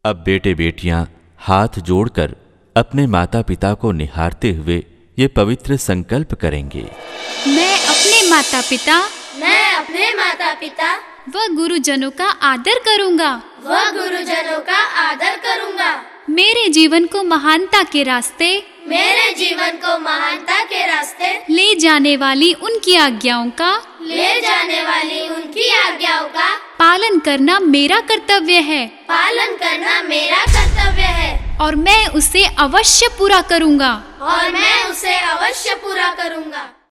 अब बेटे बेटियां हाथ जोड़कर अपने माता पिता को निहारते हुए ये पवित्र संकल्प करेंगे। मैं अपने माता पिता व गुरुजनों का आदर करूंगा। मेरे जीवन को महानता के रास्ते ले जाने वाली उनकी आज्ञाओं का पालन करना मेरा कर्तव्य है और मैं उसे अवश्य पूरा करूंगा।